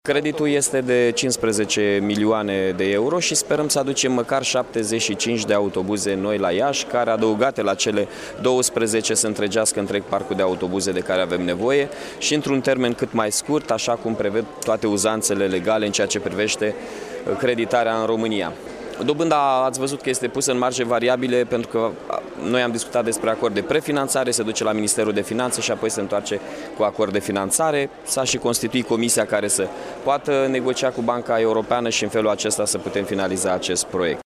Creditul este de 15 milioane de euro și sperăm să aducem măcar 75 de autobuze noi la Iași, care adăugate la cele 12 să întregească întreg parcul de autobuze de care avem nevoie și într-un termen cât mai scurt, așa cum prevăd toate uzanțele legale în ceea ce privește creditarea în România. Dobânda, ați văzut că este pusă în marje variabile pentru că noi am discutat despre acord de prefinanțare, se duce la Ministerul de Finanțe și apoi se întoarce cu acord de finanțare. S-a și constituit comisia care să poată negocia cu Banca Europeană și în felul acesta să putem finaliza acest proiect.